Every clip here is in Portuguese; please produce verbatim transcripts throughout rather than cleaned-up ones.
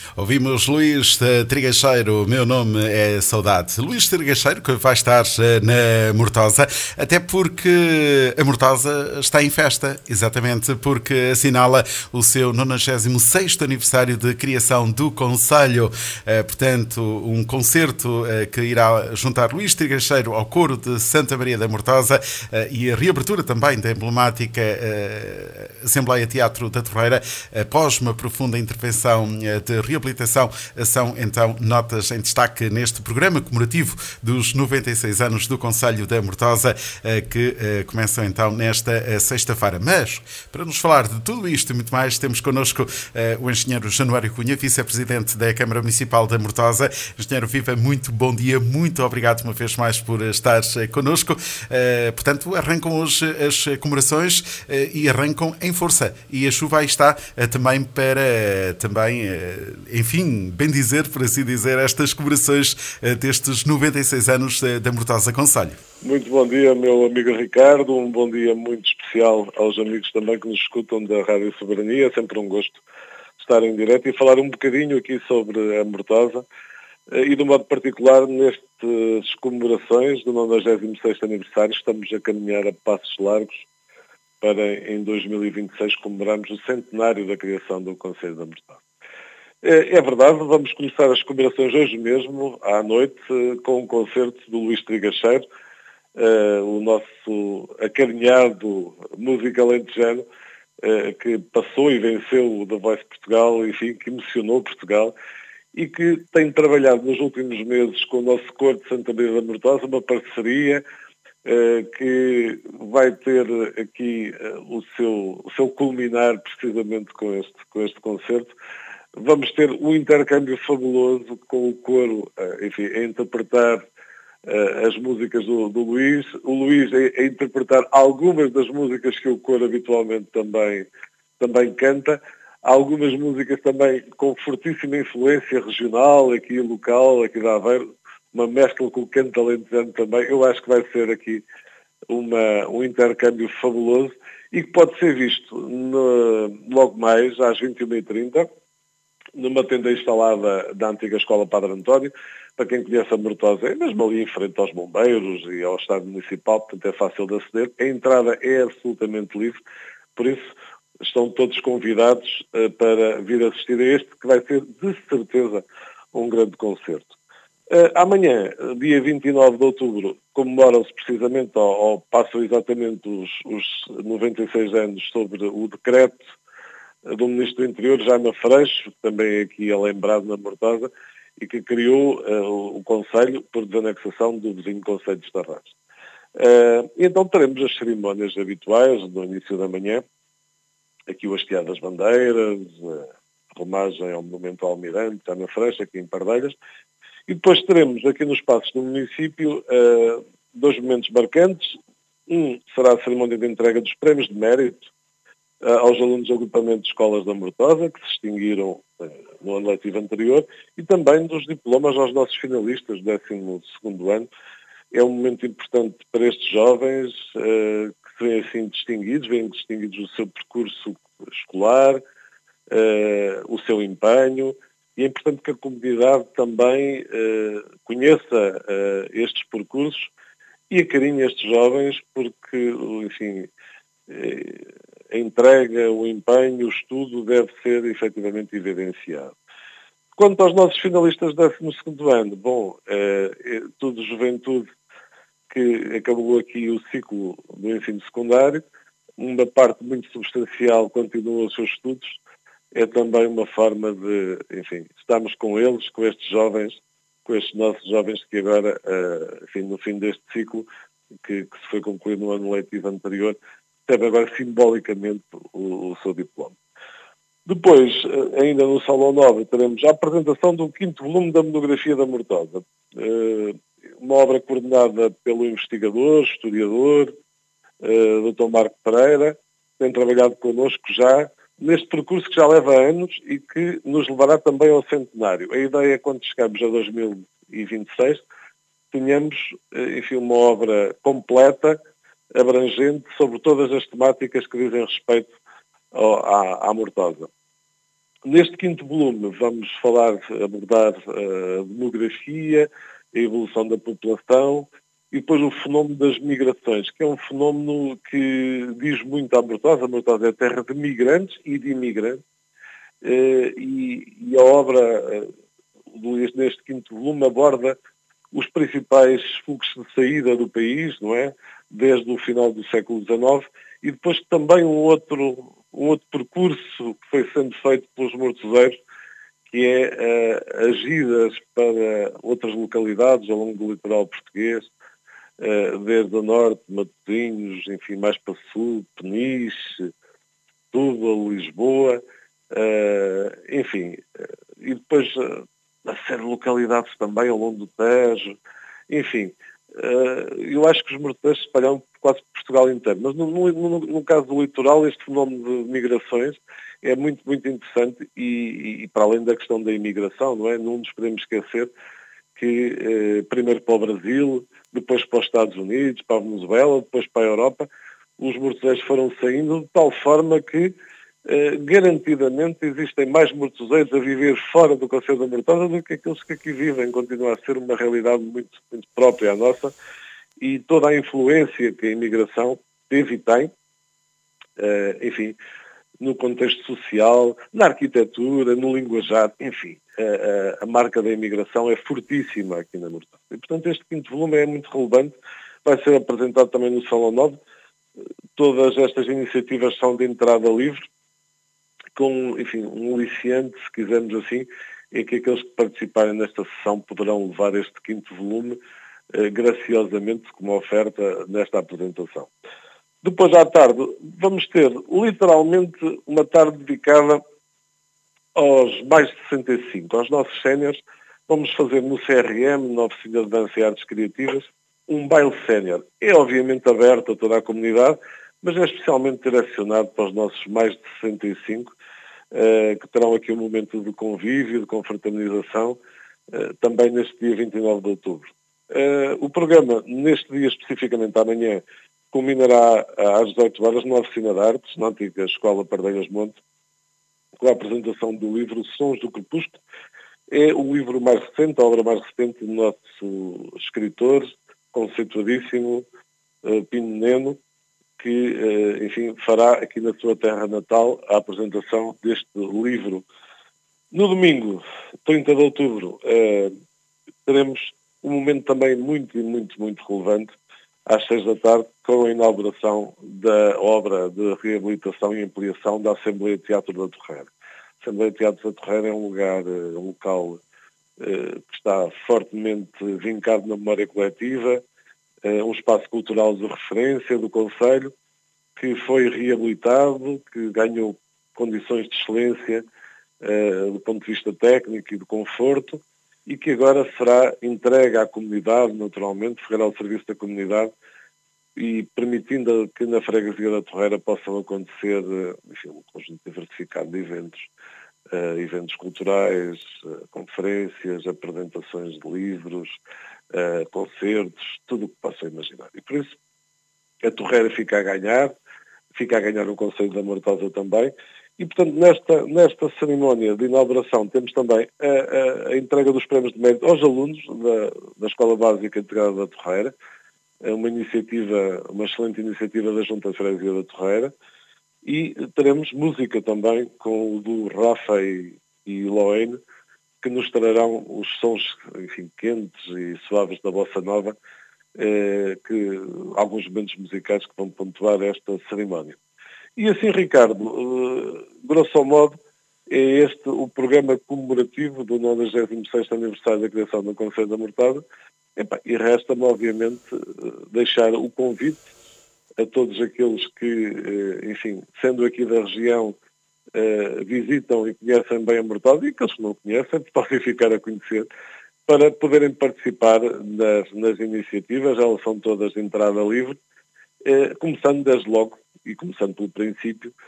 Ouvimos Luís Trigacheiro, meu nome é Saudade. Luís Trigacheiro, que vai estar na Mortosa, até porque a Mortosa está em festa, exatamente porque assinala o seu nonagésimo sexto aniversário de criação do Conselho. Portanto, um concerto que irá juntar Luís Trigacheiro ao coro de Santa Maria da Mortosa e a reabertura também da emblemática Assembleia Teatro da Torreira, após uma profunda intervenção de reabilitação. São então notas em destaque neste programa comemorativo dos noventa e seis anos do Conselho da Mortosa, que começam então nesta sexta-feira. Mas, para nos falar de tudo isto e muito mais, temos connosco o engenheiro Januário Cunha, vice-presidente da Câmara Municipal da Mortosa. Engenheiro Viva, muito bom dia, muito obrigado uma vez mais por estar connosco. Portanto, arrancam hoje as comemorações e arrancam em força. E a chuva aí está também para, também, enfim, bem dizer, por assim dizer, estas comemorações destes noventa e seis anos da Mortosa Conselho. Muito bom dia, meu amigo Ricardo, um bom dia muito especial aos amigos também que nos escutam da Rádio Soberania. É sempre um gosto estar em direto e falar um bocadinho aqui sobre a Mortosa e, de modo particular, nestas comemorações do nonagésimo sexto aniversário. Estamos a caminhar a passos largos para, em dois mil e vinte e seis, comemorarmos o centenário da criação do Conselho da Mortosa. É, é verdade, vamos começar as comemorações hoje mesmo, à noite, com um concerto do Luís Trigacheiro, uh, o nosso acarinhado músico alentejano, uh, que passou e venceu o The Voice Portugal, enfim, que emocionou Portugal, e que tem trabalhado nos últimos meses com o nosso coro de Santa Maria da Mortosa, uma parceria Uh, que vai ter aqui uh, o, seu, o seu culminar precisamente com este, com este concerto. Vamos ter um intercâmbio fabuloso com o coro, uh, enfim, a interpretar uh, as músicas do, do Luís, o Luís a, a interpretar algumas das músicas que o coro habitualmente também, também canta, algumas músicas também com fortíssima influência regional, aqui local, aqui da Aveiro, uma mescla com o canto alentejano também. Eu acho que vai ser aqui uma, um intercâmbio fabuloso e que pode ser visto no, logo mais às vinte e uma e trinta, numa tenda instalada da antiga Escola Padre António. Para quem conhece a Mortosa, é mesmo ali em frente aos bombeiros e ao Estádio Municipal, portanto é fácil de aceder. A entrada é absolutamente livre, por isso estão todos convidados uh, para vir assistir a este, que vai ser de certeza um grande concerto. Uh, amanhã, dia vinte e nove de outubro, comemoram-se precisamente, ou, ou passam exatamente os, os noventa e seis anos sobre o decreto do Ministro do Interior, Jaime Freixo, também aqui é lembrado na Mortosa, e que criou uh, o Conselho por desanexação do vizinho Conselho de Estarrás. Uh, então teremos as cerimónias habituais no início da manhã, aqui o hastear das bandeiras, a romagem ao Monumento ao Almirante, Jaime Freixo, aqui em Pardeiras. E depois teremos aqui nos espaços do município uh, dois momentos marcantes. Um será a cerimónia de entrega dos prémios de mérito uh, aos alunos do agrupamento de escolas da Mortosa, que se extinguiram uh, no ano letivo anterior, e também dos diplomas aos nossos finalistas do décimo segundo ano. É um momento importante para estes jovens uh, que se vêm assim distinguidos, vêm distinguidos do seu percurso escolar, uh, o seu empenho. E é importante que a comunidade também uh, conheça uh, estes percursos e acarinhe estes jovens, porque, enfim, uh, a entrega, o empenho, o estudo deve ser efetivamente evidenciado. Quanto aos nossos finalistas do décimo segundo ano, bom, uh, tudo juventude que acabou aqui o ciclo do ensino secundário, uma parte muito substancial continua os seus estudos. É também uma forma de, enfim, estarmos com eles, com estes jovens, com estes nossos jovens que agora, uh, enfim, no fim deste ciclo, que, que se foi concluído no ano letivo anterior, recebe agora simbolicamente o, o seu diploma. Depois, uh, ainda no Salão nove, teremos a apresentação do quinto volume da monografia da Mortosa. Uh, uma obra coordenada pelo investigador, historiador, uh, doutor Marco Pereira, que tem trabalhado connosco já, neste percurso que já leva anos e que nos levará também ao centenário. A ideia é, quando chegamos a dois mil e vinte e seis, tenhamos, enfim, uma obra completa, abrangente, sobre todas as temáticas que dizem respeito ao, à, à Mortosa. Neste quinto volume vamos falar, abordar a demografia, a evolução da população e depois o fenómeno das migrações, que é um fenómeno que diz muito à Mortosa. A Mortosa é terra de migrantes e de imigrantes, e, e a obra neste quinto volume aborda os principais fluxos de saída do país, não é? Desde o final do século dezenove, e depois também um outro, um outro percurso que foi sendo feito pelos mortoseiros, que é uh, as idas para outras localidades ao longo do litoral português, uh, desde o norte, Matosinhos, enfim, mais para o sul, Peniche, Setúbal, Lisboa, uh, enfim, uh, e depois uh, a série de localidades também ao longo do Tejo, enfim. Uh, eu acho que os mortoseiros se espalham quase por Portugal inteiro, mas no, no, no caso do litoral, este fenómeno de migrações é muito, muito interessante e, e para além da questão da imigração, não é? Não nos podemos esquecer que eh, primeiro para o Brasil, depois para os Estados Unidos, para a Venezuela, depois para a Europa, os mortoseiros foram saindo de tal forma que eh, garantidamente existem mais mortoseiros a viver fora do Conselho da Mortosa do que aqueles que aqui vivem. Continua a ser uma realidade muito, muito própria à nossa e toda a influência que a imigração teve e tem, eh, enfim, no contexto social, na arquitetura, no linguajar, enfim, a, a, a marca da imigração é fortíssima aqui na Mortosa. E, portanto, este quinto volume é muito relevante, vai ser apresentado também no Salão nove. Todas estas iniciativas são de entrada livre, com, enfim, um aliciante, se quisermos assim, é que aqueles que participarem nesta sessão poderão levar este quinto volume eh, graciosamente como oferta nesta apresentação. Depois, à tarde, vamos ter literalmente uma tarde dedicada aos mais de sessenta e cinco, aos nossos séniores. Vamos fazer no C R M, na Oficina de Dança e Artes Criativas, um baile sénior. É obviamente aberto a toda a comunidade, mas é especialmente direcionado para os nossos mais de sessenta e cinco, eh, que terão aqui um momento de convívio, de confraternização, eh, também neste dia vinte e nove de outubro. Eh, o programa, neste dia especificamente amanhã, culminará às dezoito horas na Oficina de Artes, na antiga Escola Pardeiras Monte, com a apresentação do livro Sons do Crepúsculo. É o livro mais recente, a obra mais recente do nosso escritor, conceituadíssimo, uh, Pino Neno, que, uh, enfim, fará aqui na sua terra natal a apresentação deste livro. No domingo, trinta de outubro, uh, teremos um momento também muito, muito, muito relevante, às seis da tarde, com a inauguração da obra de reabilitação e ampliação da Assembleia de Teatro da Torreira. A Assembleia de Teatro da Torreira é um lugar, um local eh, que está fortemente vincado na memória coletiva, eh, um espaço cultural de referência do Conselho, que foi reabilitado, que ganhou condições de excelência eh, do ponto de vista técnico e de conforto, e que agora será entregue à comunidade, naturalmente, ficará ao serviço da comunidade e permitindo que na freguesia da Torreira possam acontecer, enfim, um conjunto diversificado de eventos, uh, eventos culturais, uh, conferências, apresentações de livros, uh, concertos, tudo o que possam imaginar. E por isso a Torreira fica a ganhar, fica a ganhar o Conselho da Mortosa também. E, portanto, nesta, nesta cerimónia de inauguração temos também a, a, a entrega dos prémios de mérito aos alunos da, da Escola Básica Integrada da Torreira. É uma iniciativa, uma excelente iniciativa da Junta de Freguesia da Torreira. E teremos música também com o do Rafa e, e Loene, que nos trarão os sons, enfim, quentes e suaves da Bossa Nova, eh, que, alguns momentos musicais que vão pontuar esta cerimónia. E assim, Ricardo, uh, grosso modo, é este o programa comemorativo do nonagésimo sexto aniversário da criação do Conselho da Mortosa. E resta-me, obviamente, uh, deixar o convite a todos aqueles que, uh, enfim, sendo aqui da região, uh, visitam e conhecem bem a Mortosa, e aqueles que não conhecem podem ficar a conhecer, para poderem participar nas, nas iniciativas. Elas são todas de entrada livre, uh, começando desde logo, e começando pelo princípio,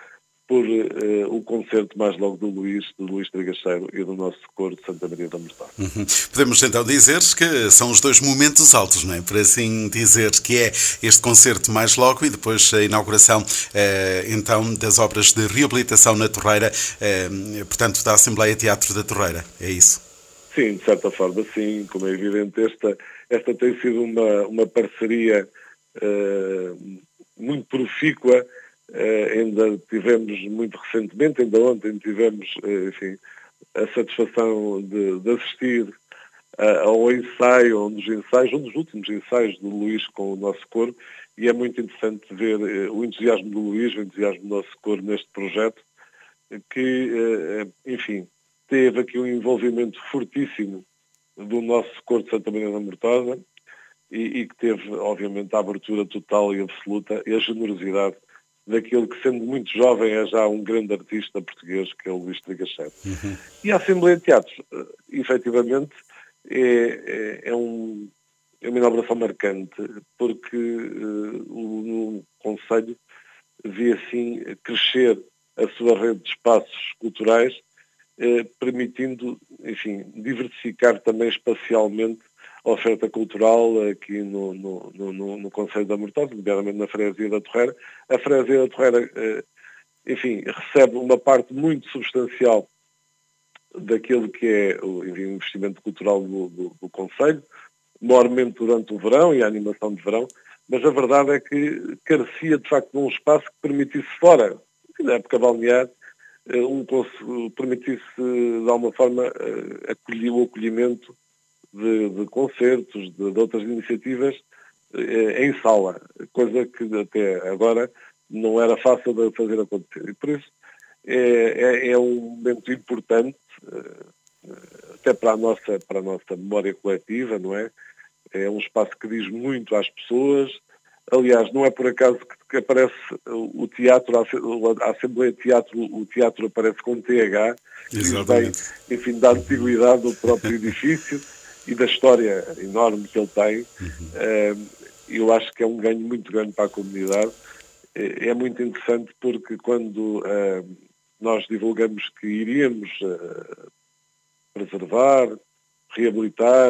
por uh, o concerto mais logo do Luís, do Luís Triguecheiro e do nosso coro de Santa Maria da Mortágua. Uhum. Podemos então dizer que são os dois momentos altos, não é? Por assim dizer, que é este concerto mais logo e depois a inauguração eh, então das obras de reabilitação na Torreira, eh, portanto da Assembleia Teatro da Torreira, é isso? Sim, de certa forma sim, como é evidente, esta, esta tem sido uma, uma parceria uh, muito profícua. Uh, ainda tivemos muito recentemente, ainda ontem tivemos uh, enfim, a satisfação de, de assistir uh, ao ensaio, um dos ensaios, um dos últimos ensaios do Luís com o nosso coro, e é muito interessante ver uh, o entusiasmo do Luís, o entusiasmo do nosso coro neste projeto, que, uh, enfim, teve aqui um envolvimento fortíssimo do nosso coro de Santa Maria da Mortágua e, e que teve, obviamente, a abertura total e absoluta e a generosidade daquele que, sendo muito jovem, é já um grande artista português, que é o Luís Triguecheiro. Uhum. E a Assembleia de Teatro, efetivamente, é, é, é, um, é uma inauguração marcante, porque uh, o, o Conselho vê, assim, crescer a sua rede de espaços culturais, eh, permitindo, enfim, diversificar também espacialmente a oferta cultural aqui no, no, no, no Concelho da Mortágua, nomeadamente na Freguesia da Torreira. A Freguesia da Torreira, eh, enfim, recebe uma parte muito substancial daquilo que é o enfim, investimento cultural do, do, do Concelho, maiormente durante o verão e a animação de verão, mas a verdade é que carecia, de facto, de um espaço que permitisse fora, na época balnear, um, permitisse, de alguma forma, acolher o acolhimento de, de concertos, de, de outras iniciativas em sala, coisa que até agora não era fácil de fazer acontecer. E por isso é, é, é um momento importante, até para a, nossa, para a nossa memória coletiva, não é? É um espaço que diz muito às pessoas. Aliás, não é por acaso que aparece o teatro, a Assembleia de Teatro, o teatro aparece com T H, que diz bem, enfim, da antiguidade do próprio edifício e da história enorme que ele tem. Uhum. Eu acho que é um ganho muito grande para a comunidade. É muito interessante porque quando nós divulgamos que iríamos preservar, reabilitar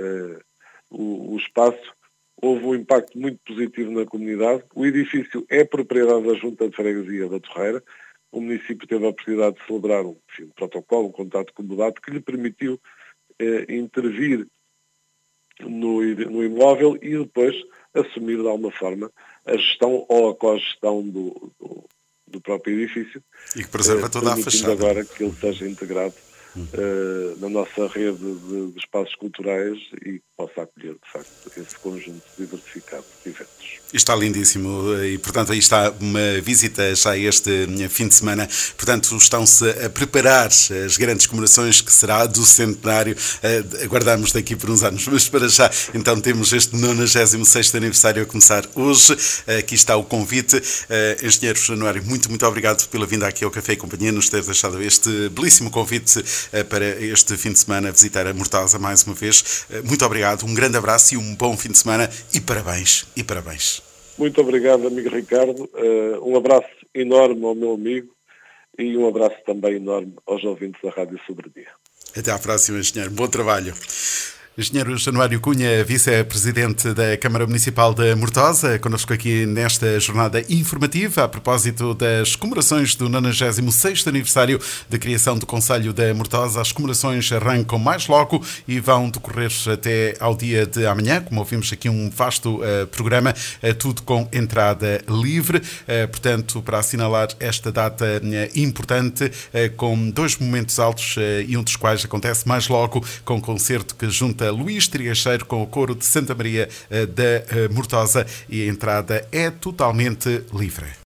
o espaço, houve um impacto muito positivo na comunidade. O edifício é propriedade da Junta de Freguesia da Torreira. O município teve a oportunidade de celebrar um, enfim, um protocolo, um contrato de comodato que lhe permitiu eh, intervir no, no imóvel e depois assumir de alguma forma a gestão ou a cogestão do, do, do próprio edifício. E que preserva eh, toda a fachada. Agora que ele seja integrado Uh, na nossa rede de, de espaços culturais e que possa acolher, de facto, esse conjunto diversificado de eventos. Está lindíssimo e, portanto, aí está uma visita já este fim de semana. Portanto, estão-se a preparar as grandes comemorações que será do centenário. Uh, aguardamos daqui por uns anos. Mas para já, então, temos este nonagésimo sexto aniversário a começar hoje. Uh, aqui está o convite. Uh, Engenheiro Januário, muito, muito obrigado pela vinda aqui ao Café e Companhia, nos ter deixado este belíssimo convite para este fim de semana visitar a Mortágua mais uma vez. Muito obrigado, um grande abraço e um bom fim de semana e parabéns, e parabéns. Muito obrigado, amigo Ricardo. Um abraço enorme ao meu amigo e um abraço também enorme aos ouvintes da Rádio Soberania. Até à próxima, engenheiro. Bom trabalho. Engenheiro Januário Cunha, vice-presidente da Câmara Municipal da Mortágua, connosco aqui nesta jornada informativa a propósito das comemorações do nonagésimo sexto aniversário da criação do Concelho da Mortágua. As comemorações arrancam mais logo e vão decorrer até ao dia de amanhã, como ouvimos aqui um vasto uh, programa, uh, tudo com entrada livre, uh, portanto, para assinalar esta data uh, importante, uh, com dois momentos altos uh, e um dos quais acontece mais logo com um concerto que junta Luís Triguecheiro com o coro de Santa Maria da Mortágua e a entrada é totalmente livre.